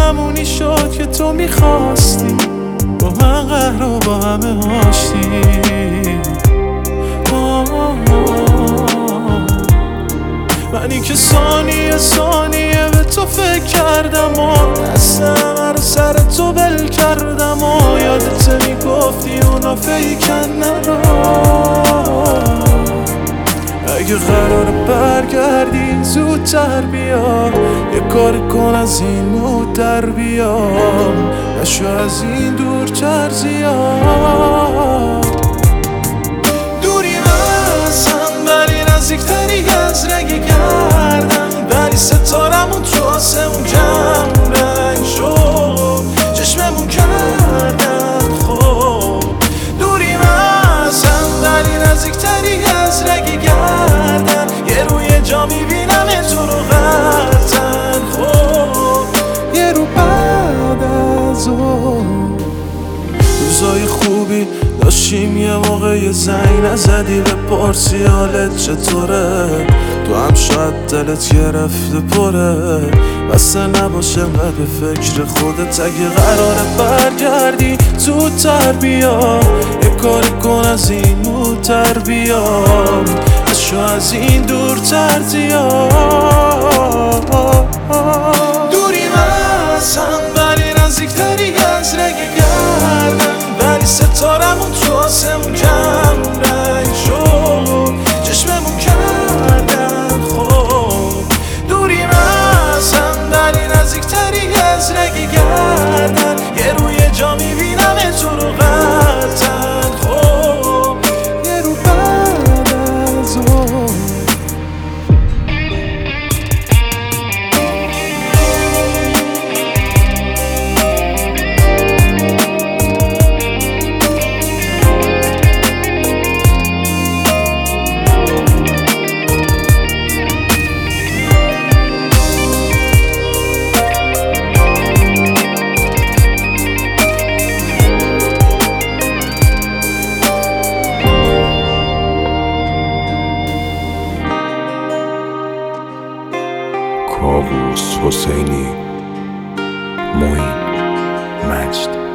همونی شد که تو میخواستی، با من قهر و با همه آشتی. منی که ثانیه ثانیه به تو فکر کردم و دستم رو سر تو بل کردم و یادت میگفتی اونا فیکن نرا. اگه قراره برگردی زودتر بیا، یه کار کن از این مود در بیا، نشو از این دورتر زیاد. دوری از هم ولی نزدیکتری از رگ گردم، ولی ستارمون تو آسمون کم رنگ شد، چشممون کردن خوب. دوری از هم ولی نزدیکتری از رگ گردم، یه روی جا میبینم تو رو قطعا خوب. یه رو بعد از روزای خوبی داشتیم، یه موقع یه زنگ نزدی بپرسی حالت چطوره، تو هم شاید دلت گرفته پره، بسته نباشه و به فکر خودت. اگه قراره برگردی زودتر بیا، یه کاری کن از این مودتر بیا، نشو از این دورتر زیاد. دوری از هم ولی نزدیکتری از رگ گردم، ولی ستارمون تو آسمون کم رنگ شد، چشممون کردن خوب. دوری از هم ولی نزدیکتری از رگ گردن، یه روی جا میبینم تو رو قطعا خوب. یه رو بعد از کاووس حسینی، معین مجد.